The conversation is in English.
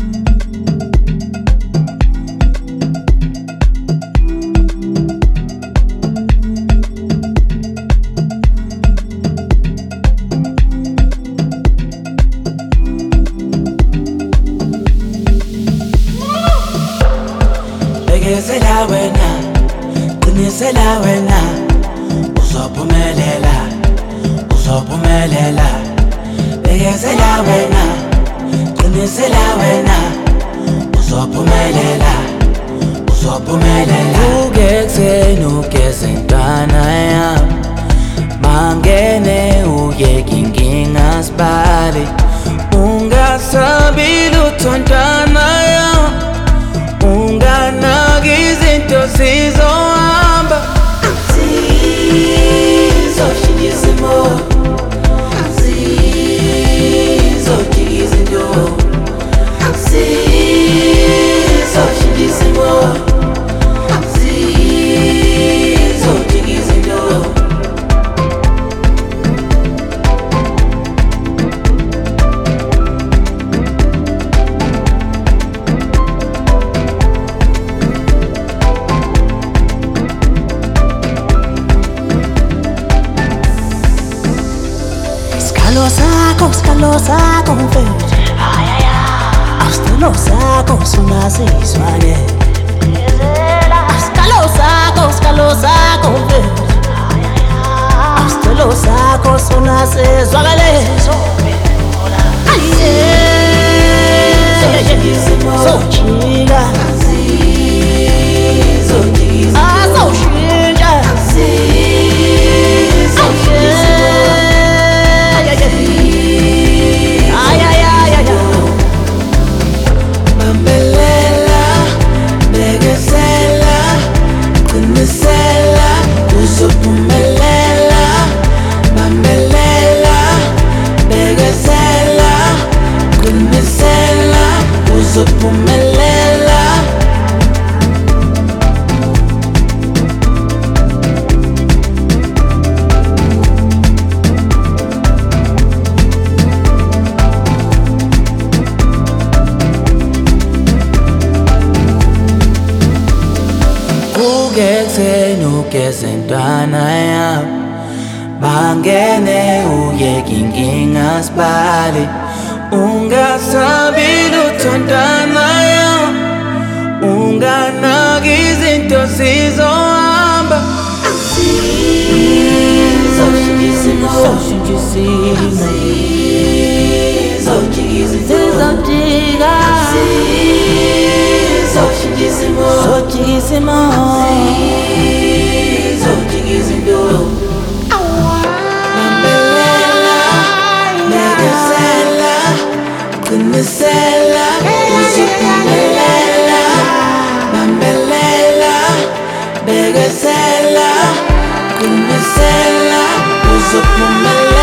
Bekezela wena, qinisela wena, uzophumelela, uzophumelela. Bekezela wena, qinisela wena, uzophumelela, uzophumelela. Uke ekuseni ugeze ntwana yami, mangene uyeke inkinga sibale. Ungasabi lutho ntwana yami, unganaki izinto zizohamba. Zizoshintsha isimo, zizojika izinto, zizoshintsha isimo, zizojika izinto. Skalo sakho mfethu, asicelo sakho singazizwane. Skalo sakho mfethu, asicelo sakho singazizwane. Sojika, azoshintsha. Bambelela, bekezela, qinisela, uzophumelela. Bambelela, bekezela, qinisela, uzophumelela. Uke ekuseni ugeze ntwana yami, mangene uyeke inkinga sibale. Ungasabi lutho ntwana yami, unganaki izinto zizohamba. Zizoshintsha isimo, zizojika izinto, zizoshintsha isimo, zizojika izinto. Bambelela, bekezela, qinisela, uzophumelela. Bambelela, bekezela, qinisela, uzophumelela.